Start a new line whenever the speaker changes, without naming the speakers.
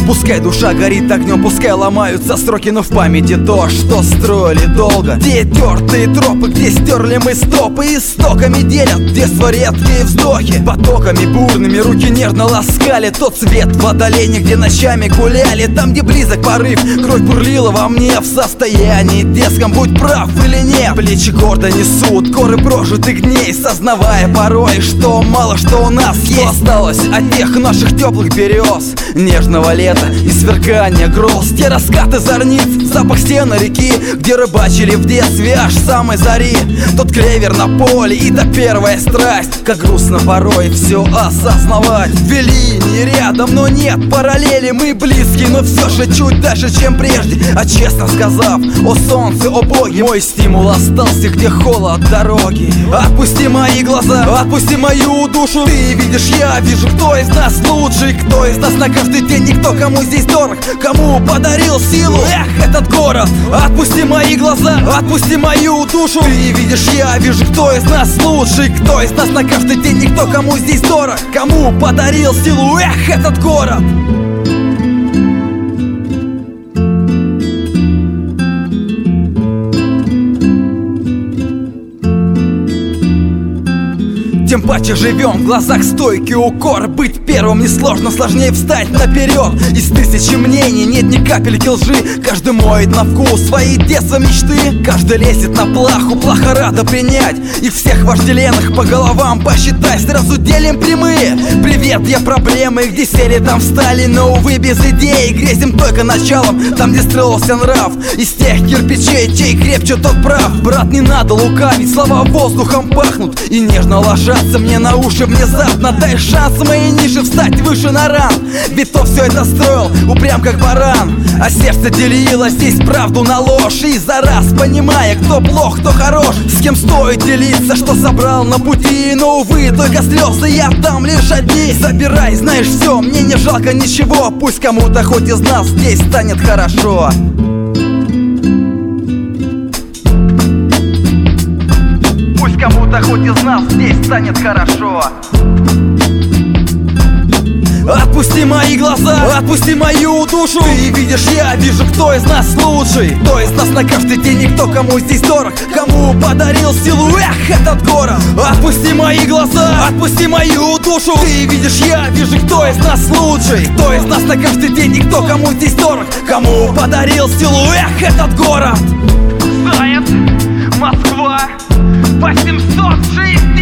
Пускай душа горит огнем, пускай ломаются строки, но в памяти то, что строили долго. Где тертые тропы, где стерли мы стопы, истоками делят детство редкие вздохи. Потоками бурными руки нежно ласкали тот цвет водолений, где ночами гуляли. Там, где близок порыв, кровь бурлила во мне в состоянии детском. Будь прав или нет, плечи гордо несут горы прожитых дней, сознавая порой, что мало что у нас есть. Что осталось от тех наших теплых берез, нежного лета и сверкания гроз. Те раскаты зорниц, запах стен реки, где рыбачили в детстве аж с самой зари. Тот клевер на поле и та первая страсть. Как грустно порой все осознавать. Две линии рядом, но нет параллели. Мы близки, но все же чуть дальше, чем прежде. А честно сказав, о солнце, о боги, мой стимул остался, где холод дороги. Отпусти мои глаза, отпусти мою душу. Ты видишь, я вижу, кто из нас лучший, кто из нас на каждый день, никто кому здесь дорог, кому подарил силу, эх, этот город. Отпусти мои глаза, отпусти мою душу. Ты видишь, я вижу, кто из нас лучший, кто из нас на каждый день, никто кому здесь дорог, кому подарил силу, эх, этот город. Тем паче живем, в глазах стойкий укор. Быть первым несложно, сложнее встать наперед. Из тысячи мнений нет ни капельки лжи. Каждый моет на вкус свои детства мечты. Каждый лезет на плаху, плохо рада принять. И всех вожделенных по головам посчитай. Сразу делим прямые. Привет, я проблемы, где сели, там встали. Но увы, без идей, грезим только началом. Там, где строился нрав, из тех кирпичей, чей крепче, тот прав. Брат, не надо лукавить, слова воздухом пахнут и нежно ложатся мне на уши внезапно. Дай шанс моей нише встать выше на ран. Ведь то все это строил упрям как баран, а сердце делило здесь правду на ложь. И за раз понимая, кто плох, кто хорош, с кем стоит делиться, что собрал на пути. Но увы, только слезы я там лишь одни. Забирай, знаешь все, мне не жалко ничего. Пусть кому-то хоть из нас здесь станет хорошо. Кому-то хоть из нас здесь станет хорошо. Отпусти мои глаза, отпусти мою душу. Ты видишь, я вижу, кто из нас лучший, кто из нас на каждый день, никто кому здесь дорог, кому подарил силу, эх, этот город. Отпусти мои глаза, отпусти мою душу. Ты видишь, я вижу, кто из нас лучший, кто из нас на каждый день, никто кому здесь дорог, кому подарил силу, эх, этот город. Заяц, Москва, 860.